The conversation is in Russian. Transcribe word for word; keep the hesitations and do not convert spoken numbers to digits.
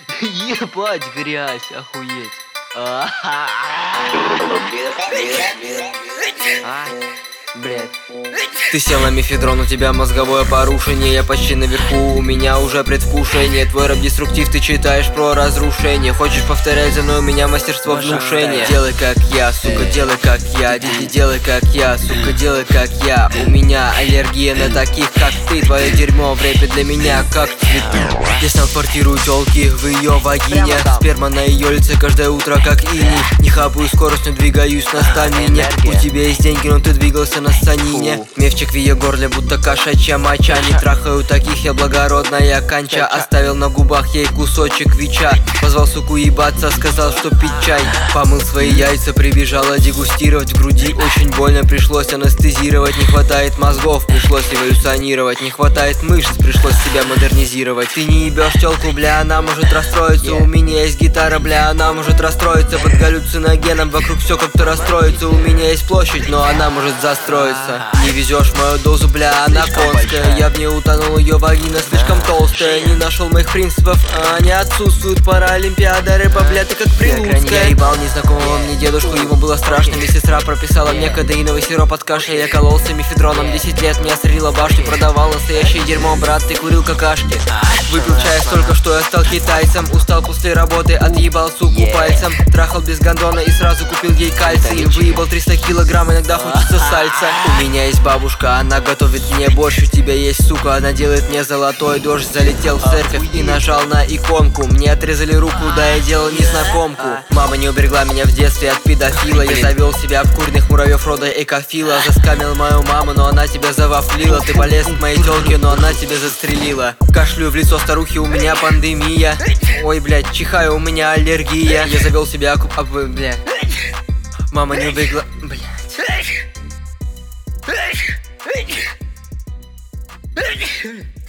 Ебать, грязь, охуеть. А, блядь. Ты сел на мефедрон, у тебя мозговое порушение. Я почти наверху, у меня уже предвкушение. Твой рэп-деструктив, ты читаешь про разрушение. Хочешь повторять за мной, у меня мастерство внушения. Делай как я, сука, делай как я. Диди, делай как я, сука, делай как я. У меня аллергия на таких, как ты. Твое дерьмо в рэпе для меня как цветы. Я снял квартиру тёлки в ее вагине. Сперма на ее лице каждое утро как иней. Не хапаю скорость, но двигаюсь на стамине. У тебя есть деньги, но ты двигался на станине. Мевчик в ее горле, будто кошачья моча. Не трахаю таких, я благородная конча. Оставил на губах ей кусочек вича. Позвал суку ебаться, сказал, что пить чай. Помыл свои яйца, прибежала дегустировать. В груди очень больно, пришлось анестезировать. Не хватает мозгов, пришлось эволюционировать. Не хватает мышц, пришлось себя модернизировать. Ты не ебешь тёлку, бля, она может расстроиться. У меня есть гитара, бля, она может расстроиться. Под галлюциногеном вокруг все как-то расстроится. У меня есть площадь, но она может застроиться. Не везешь мою дозу, бля, она конская. Я в ней утонул, ее вагина слишком толстая. Не нашел моих принципов, а они отсутствуют. Паралимпиада рэпа, бля, ты как Прилуцкая. Я ебал незнакомого мне дедушку, ему было страшно. Медсестра прописала мне кадеиновый сироп от кашля. Я кололся мефедроном десять лет, меня стрелила башню. Продавал настоящее дерьмо, брат, ты курил какашки. Выпил чая столько, что я стал китайцем. Устал после работы, отъебал суку пальцем. Трахал без гондона и сразу купил ей кальций. Выебал триста килограмм, иногда хочется сальца. У меня есть бабушка, она готовит мне борщ. У тебя есть сука, она делает мне золотой дождь. Залетел в церковь и нажал на иконку. Мне отрезали руку, да я делал незнакомку. Мама не уберегла меня в детстве от педофила. Я завел себя обкуренных муравьев рода экофила. Заскамил мою маму, но она тебя завафлила. Ты полез к моей тёлке, но она тебя застрелила. Кашлю в лицо старухи, у меня пандемия. Ой, блядь, чихаю, у меня аллергия. Я завел себя оку... А, блядь. Мама не уберегла... Блядь. Hey!